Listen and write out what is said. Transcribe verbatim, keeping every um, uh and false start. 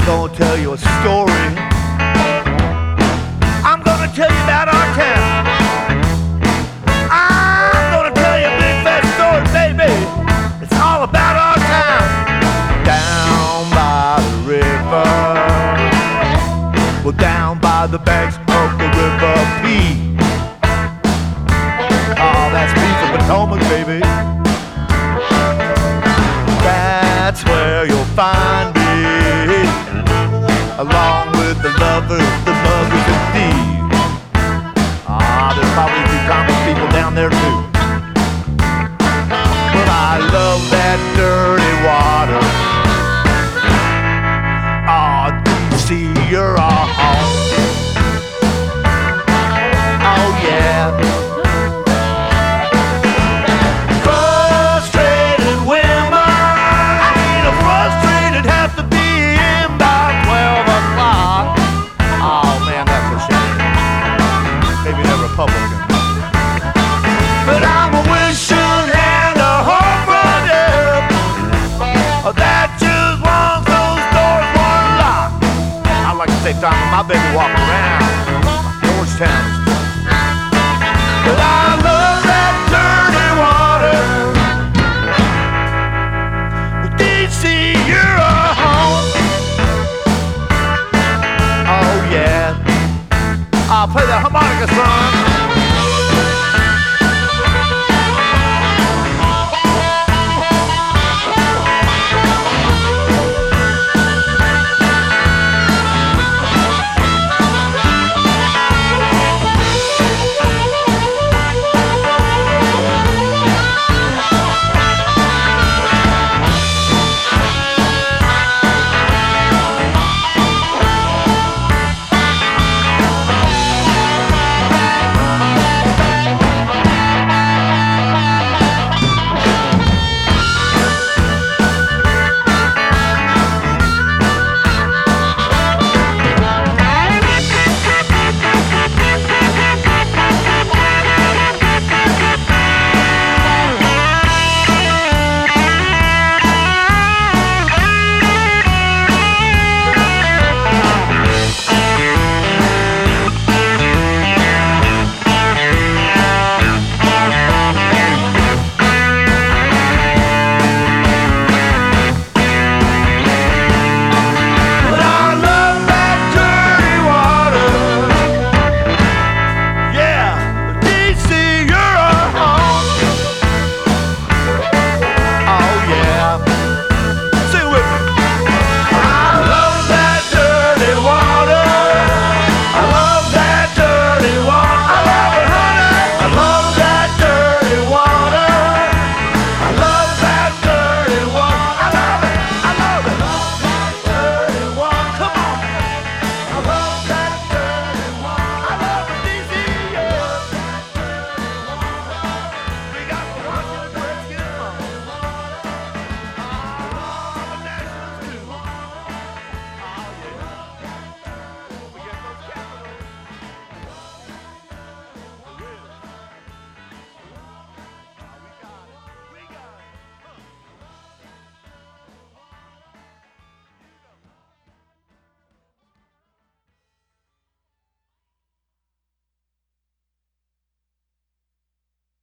gonna tell you a story. I'm gonna tell you about our town. I'm gonna tell you a big fat story, baby. It's all about our town. Down by the river, well, down by the banks of the River P. Oh, that's P for Potomac, baby. That's where you'll find me, along with the lovers, the muggers, and thieves. Ah, there's probably a few common people down there too. But I love that dirty water. Ah, D C, you're all home. Oh yeah. Frustrated women, I mean a frustrated have to be in by twelve o'clock. Oh man, that's a shame. Maybe they're Republican. But I'm a wishing and a hoping that just once those doors were locked. I like to take time with my baby walk around Georgetown. But I love that dirty water. D C, you're a home. Oh yeah. I'll play that harmonica song.